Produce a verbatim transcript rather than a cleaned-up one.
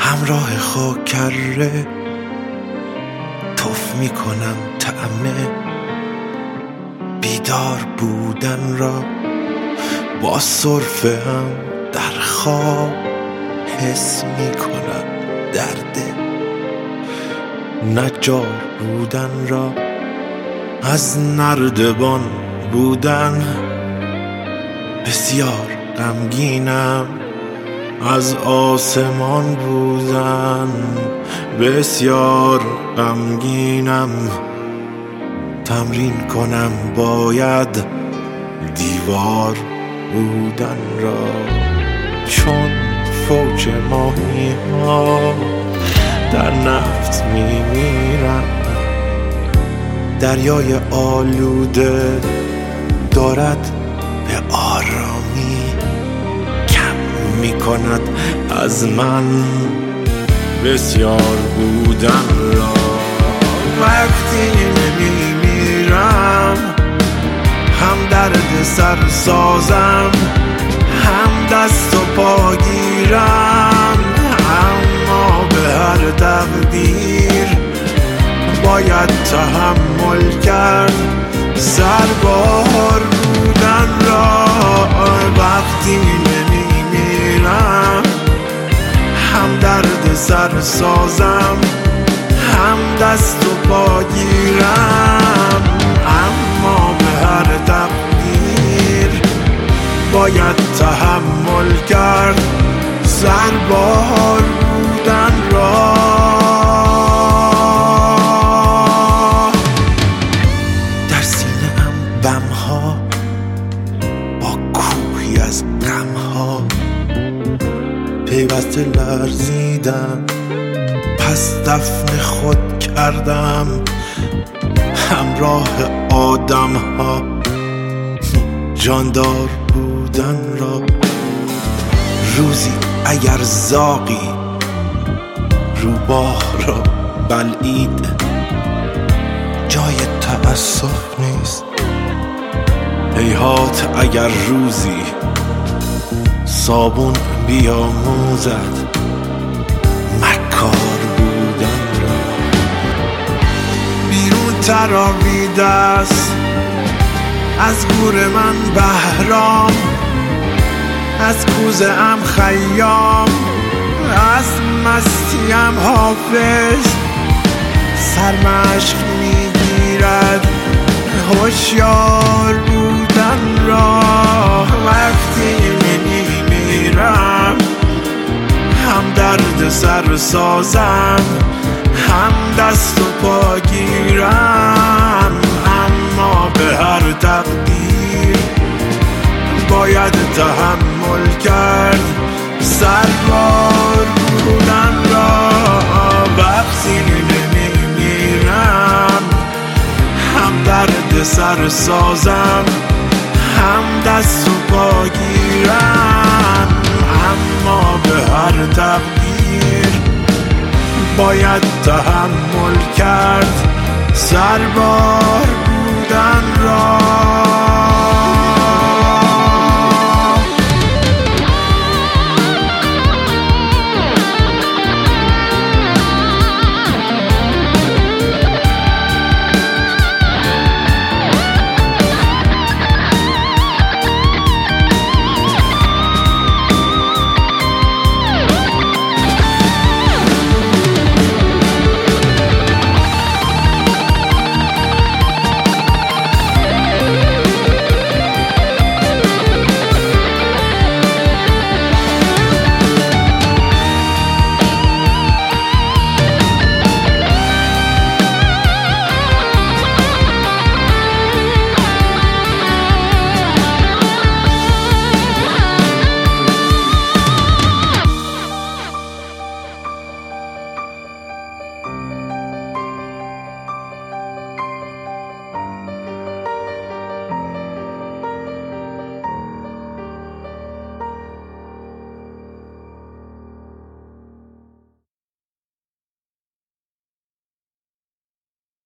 همراه خاکره توف میکنم طعم بیدار بودن را، با سرفه هم در خواب حس میکنم درد نجار بودن را. از نردبان بودن بسیار غمگینم، از آسمان بودن بسیار غمگینم. تمرین کنم باید دیوار بودن را، چون فوج ماهی ها در نفت میمیرم. دریای آلوده دارد به آرامی کم میکند از من بسیار بودن را. وقتی میمیرم هم درد سر سازم، هم دست و پا گیرم، اما به هر تقدیر باید تحمل کرد سربار بودن را. وقتی نمیمیرم هم درد سر سازم، هم دست و پا گیرم، اما به هر تقدیر باید تحمل کرد سربار بودن را. در سینه ام بمها با کوهی از غمها پیوسته لرزیدم، پس دفن خود کردم همراه آدم ها جاندار بودن را. روزی اگر زاغی روباه را بلعید جای تأسف نیست. هیهات اگر روزی صابون بیاموزد مکار بودن را. بیرون تراویده است از گور من بهرام، از کوزه ام خیام، از مستیم حافظ. سرمشق میگیرد هوشیار بودن را. وقتی میمیرم هم درد سر سازم، هم دست و پا گیرم، اما به هر تقدیر باید تحمل کرد سربار بودن را. وقتی نمیمیرم هم درد سر سازم، هم دست و پا گیرم، اما به هر تقدیر باید تحمل کرد سربار بودن را.